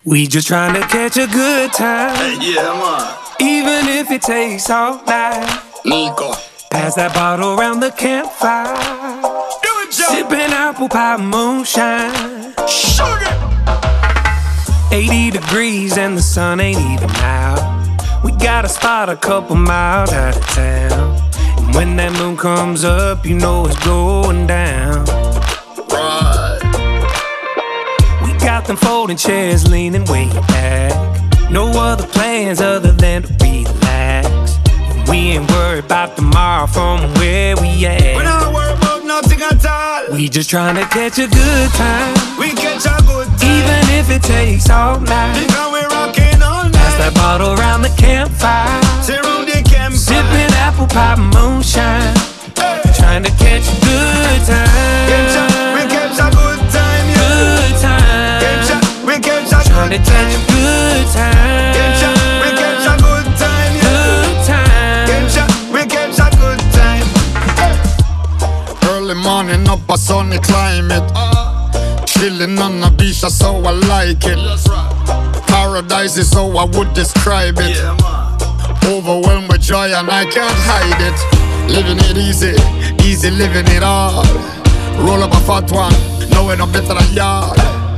We just trying to catch a good time. Hey, yeah, man. Even if it takes all night. Nico. Pass that bottle around the campfire. Do it, Joe. Sipping apple pie moonshine. Sugar. 80 degrees and the sun ain't even out. We got a spot a couple miles out of town. And when that moon comes up, you know it's going down. Right. We got them folding chairs leaning way back. No other plans other than to relax. And we ain't worried about tomorrow from where we at. We not worry about nothing at all. We just trying to catch a good time. We catch a good time. Even if it takes all night. Because we rocking all night. Pass that bottle around the campfire. Sit around the campfire. Sipping apple pie moonshine. Hey. Trying to catch a good time. We catch a good time, yeah. Good time. We catch a Trying to good catch a time. good time. We catch a good time, yeah. Good time. We catch a good time. Early morning up a sunny climate. Chilling on the beach, that's how I like it. Paradise is how I would describe it. Overwhelmed with joy and I can't hide it. Living it easy, easy living it hard. Roll up a fat one, knowing I'm better than yard.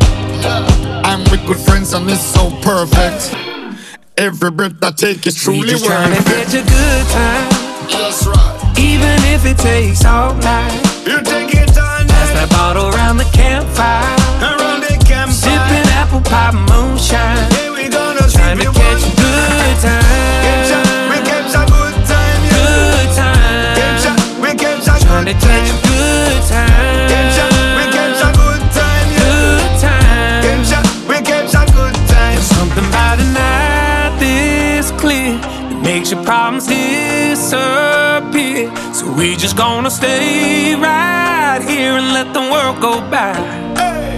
I'm with good friends and it's so perfect. Every breath I take is truly We just worth trying to it. catch a good time. That's right. Even if it takes all night. You take it on Pass that bottle around the campfire. around the campfire. Sipping apple pie moonshine. Yeah, we gonna Trying to sip catch it a good time. We catch a good time, yeah. Good time. We catch a Trying to good catch a time. good time. We catch a good time, yeah. Good time. We catch a good time. Something about a night this clear that makes your problems disappear. So we just gonna stay right here and let the world go by. Hey.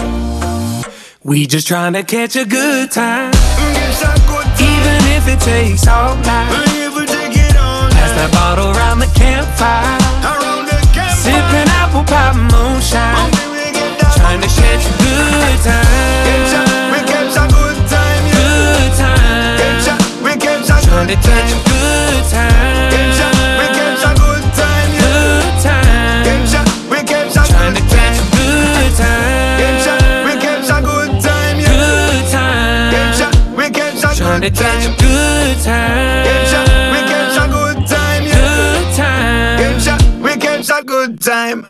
We just trying to catch a good time. Catch a good time. Even if it takes all night. If we take it on Pass that bottle around the campfire. around the campfire. Sipping apple pie moonshine. We get that Trying to catch a good time. We catch a good time, yeah. Good time. We catch a Trying to good catch a time. good time. We catch a good time, yeah. Good time. We catch a Trying to good catch a time. good time. We catch a good time, yeah. Good time. We catch a Trying to good catch a time. good time. We catch a good time, yeah. Good time. We catch a good time.